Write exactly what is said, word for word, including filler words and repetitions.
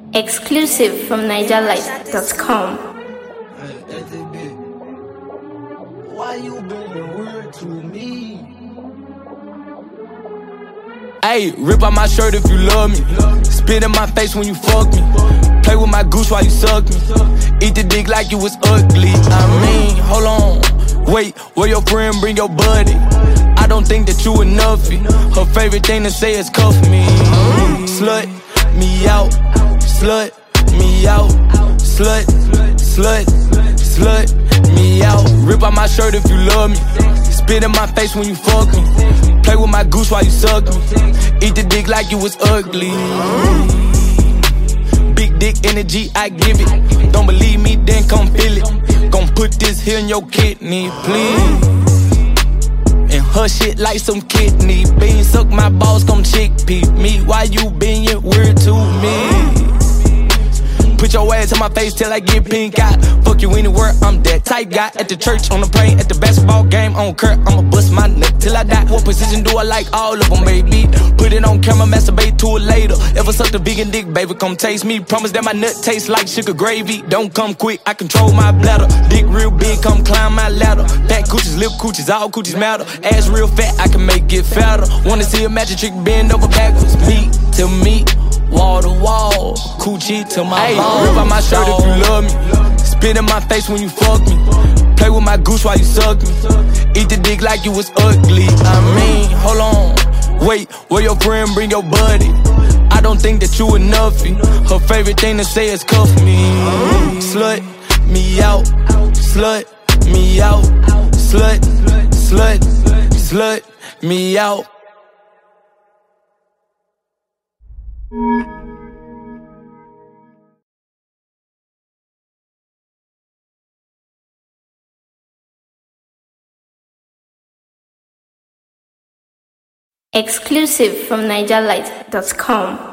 Exclusive from niger light dot com. Why you being weird to me? Ayy, rip out my shirt if you love me. Spit in my face when you fuck me. Play with my goose while you suck me. Eat the dick like you was ugly. I mean, hold on. Wait, where your friend bring your buddy? I don't think that you enough. Her favorite thing to say is cuff me. Slut me out. Slut me out. Slut, slut, slut me out. Rip out my shirt if you love me. Spit in my face when you fuck me. Play with my goose while you suck me. Eat the dick like you was ugly. Big dick energy, I give it. Don't believe me, then come feel it. Gon' put this here in your kidney, please. And her shit like some kidney beans. Suck my balls, come chickpea me. Why you being weird to me? Put your ass in my face till I get pink eye. Fuck you anywhere, I'm that type guy. At the church, on the plane, at the basketball game, on Kurt, I'ma bust my nut till I die. What position do I like? All of them, baby. Put it on camera, masturbate to it later. Ever sucked a vegan dick, baby, come taste me. Promise that my nut tastes like sugar gravy. Don't come quick, I control my bladder. Dick real big, come climb my ladder. Fat coochies, lip coochies, all coochies matter. Ass real fat, I can make it fatter. Wanna see a magic trick bend over backwards. Meat to meat. Wall to wall, coochie to my bone. Rip out my shirt if you love me. Spit in my face when you fuck me. Play with my goose while you suck me. Eat the dick like you was ugly. I mean, hold on. Wait, where your friend bring your buddy? I don't think that you enough. Her favorite thing to say is cuff me. Slut me out. Slut me out. Slut, slut, slut me out. Exclusive from niger light dot com.